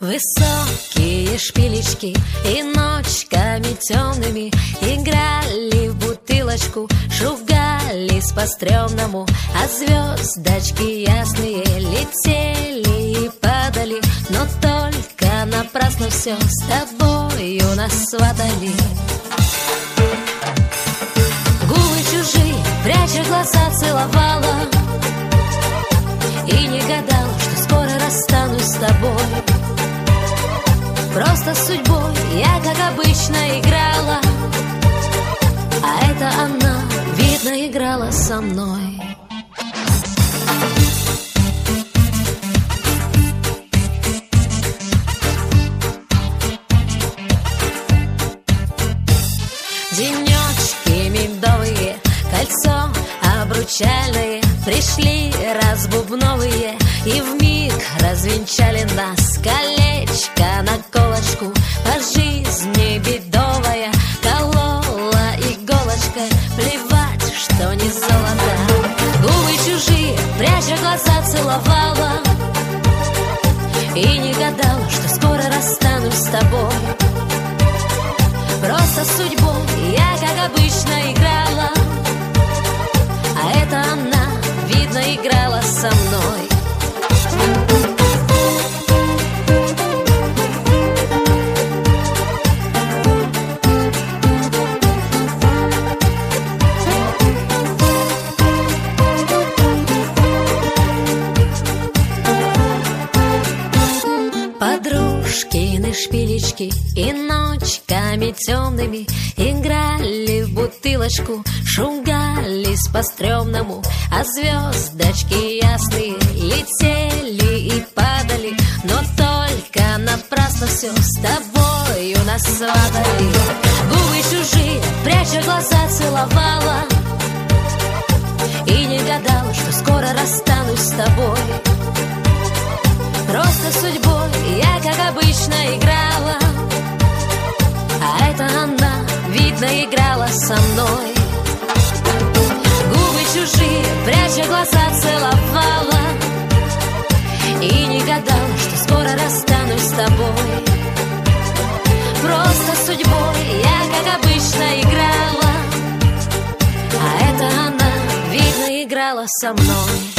Высокие шпилечки и ночками темными играли в бутылочку, шугались по-стрёмному, а звездочки ясные летели и падали, но только напрасно все с тобою нас сватали. Губы чужие, пряча глаза, целовала и не гадала, что скоро расстанусь с тобой. Просто с судьбой я, как обычно, играла, а это она, видно, играла со мной. Денечки медовые, кольцо обручальное, пришли разбубновые и вмиг развенчали нас. Колечко на колочку, по жизни бедовая, колола иголочкой, плевать, что не золото. Губы чужие, пряча глаза, целовала и не гадала, что скоро расстанусь с тобой. Просто с судьбой я, как обычно, играла, а это она, видно, играла со мной. Подружкины шпилечки и ночками темными играли в бутылочку, шугались по-стрёмному, а звездочки ясные летели и падали, но только напрасно все с тобою нас сватали. Губы чужие, пряча глаза, целовала и не гадала, что скоро расстанусь с тобой. Просто судьбой я, как обычно, играла, а это она, видно, играла со мной. Губы чужие, пряча глаза, целовала и не гадала, что скоро расстанусь с тобой. Просто судьбой я, как обычно, играла, а это она, видно, играла со мной.